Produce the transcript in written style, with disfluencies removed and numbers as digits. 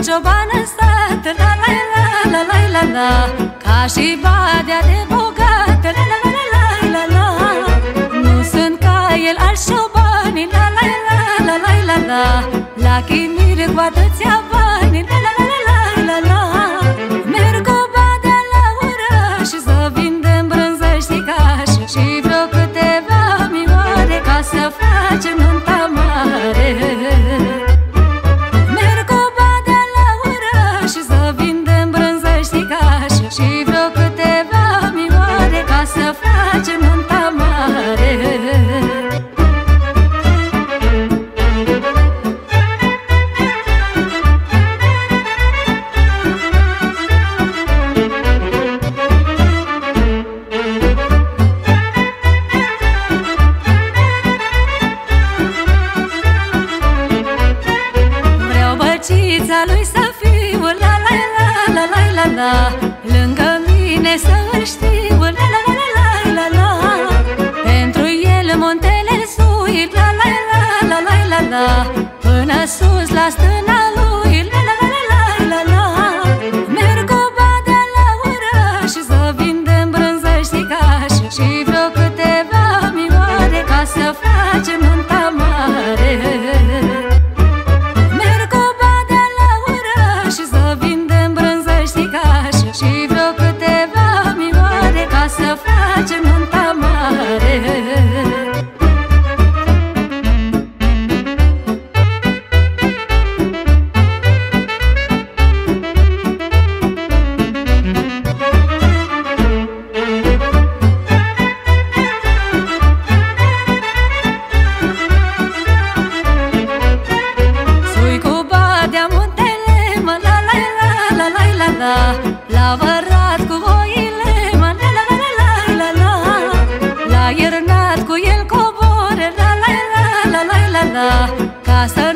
cioban în sat, la la la la la la la, ca și badea de bogat, la la la la la la. Nu sunt ca el alți ciobani, la la la la la la la, la chiniri cu atâția bani, la la la la la la. Merg cu badea la oraș să vindem brânză șticaș și vreo câteva mioare ca să facem nunta mare. Merg cu badea la oraș să vindem brânză șticaș și vreo câteva mioare ca să facem nunta mare. Lui să fiu, la la la la la la la, lângă mine să-l știu, la la la la la la. Pentru el muntele sui, la la la la la la la, până sus la stâna lui, la la la la la la. Merg cu badea la oraș să vindem brânză șticaș și vreo câteva mioare ca să facem nunta mare. Și vreo câteva mioare ca să facem nunta mare. Sui cu badea muntele, mă, la la la la la la la, l-a vărat cu oile, mă, la la la la la la, l-a iernat cu el cobor, la la la la la la la, ca să